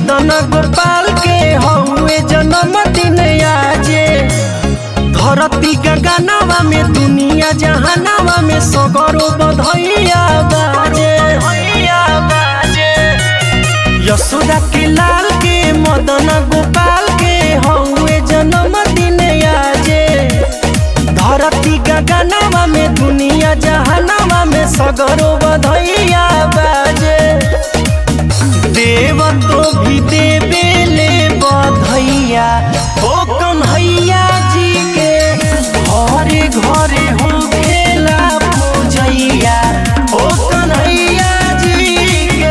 मदन गोपाल के हउए जन्मदिन आजे। धरती गगनवा में दुनिया जहानवा में सगरो बधैया बाजे। यशोदा के लाल के मदन गोपाल के हउए जन्मदिन आजे। धरती गगनवा में दुनिया जहानवा में सगरो बधैया बाजे। देव तो भी देवे ले बधैया हो कन्हैया जी के घरे घरे हो खेला पूजैया हो कन्हैया जी के।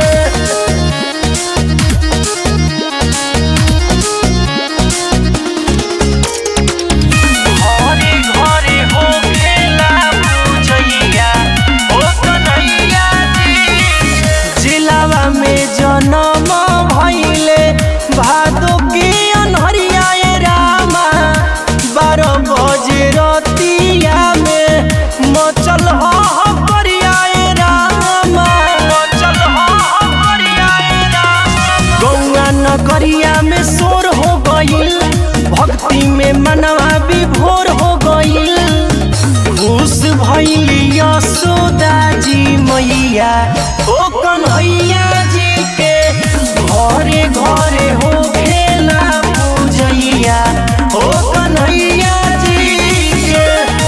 घरे घरे हो खेला पूजैया हो कन्हैया जी। जिलावा में जनम भइले भादो के अनहरिया रामा। 12 बजे रतिया में मचल हरिया रामा। गौआ नगरिया में शोर हो गइल, भक्ति में मनवा विभोर हो गइल। खुश भइली यशोदा जी मैया ओ कन्हैया जी के घरे घरे हो खेला पूजैया हो कन्हैया जी के।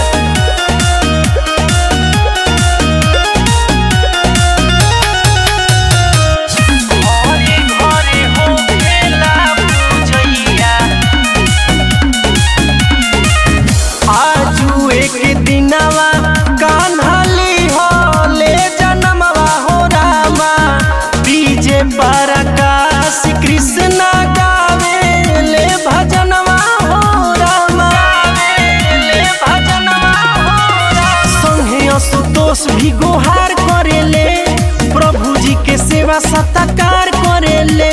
घरे घरे हो खेला पूजैया। आजू एक दिनवा कान्हली हो ले जन्मवा हो रामा। डीजे पर आकाश कृष्ण गावे ले भजनवा हो रामा। संगे असुतोष भी गुहार करेले, प्रभु जी के सेवा सत्कार करेले।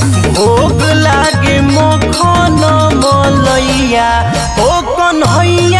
भोग लागे मखन मलैया ओ कन्हैया